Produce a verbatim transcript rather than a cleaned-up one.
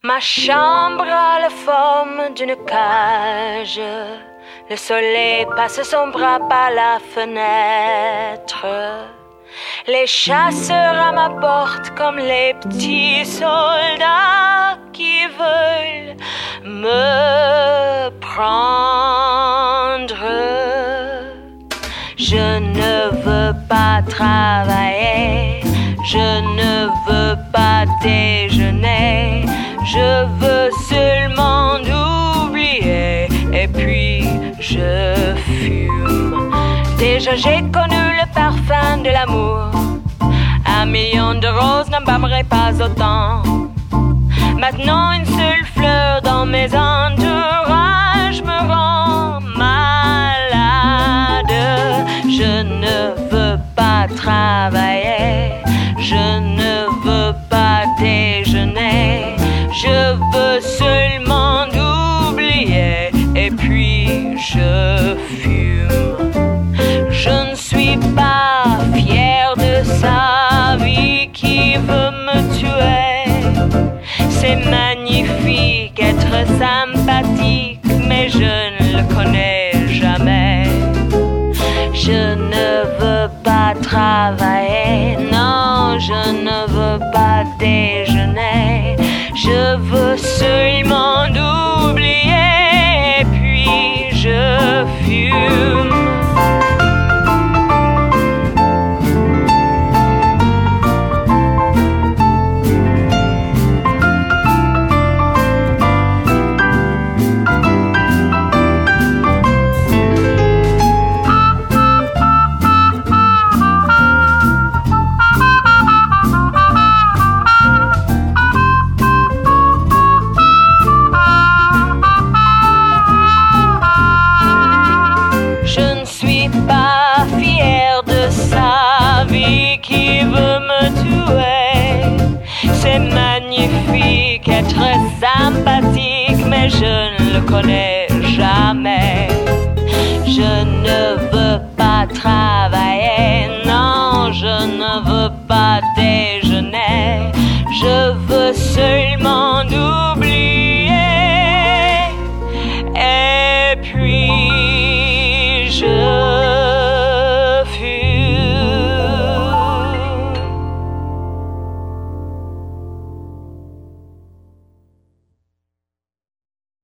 Ma chambre a la forme d'une cage. Le soleil passe son bras par la fenêtre. Les chasseurs à ma porte comme les petits soldats qui veulent me prendre. Je ne veux pas travailler, je ne veux pas déjeuner, je veux seulement oublier et puis je fume. Déjà j'ai connu le parfum de l'amour, un million de roses n'en m'aimerait pas autant. Maintenant une seule fleur dans mes entourages me rend malade. Je ne veux pas travailler, je ne veux pas déjeuner, je veux seulement oublier et puis je fume. Je ne suis pas fière de sa vie qui veut me tuer. C'est magnifique être sympathique, mais je ne le connais jamais. Je ne veux pas travailler, non, je ne veux pas déjeuner. Je veux seulement oublier, puis je fume. Être sympathique, mais je ne le connais jamais. Je ne veux pas travailler.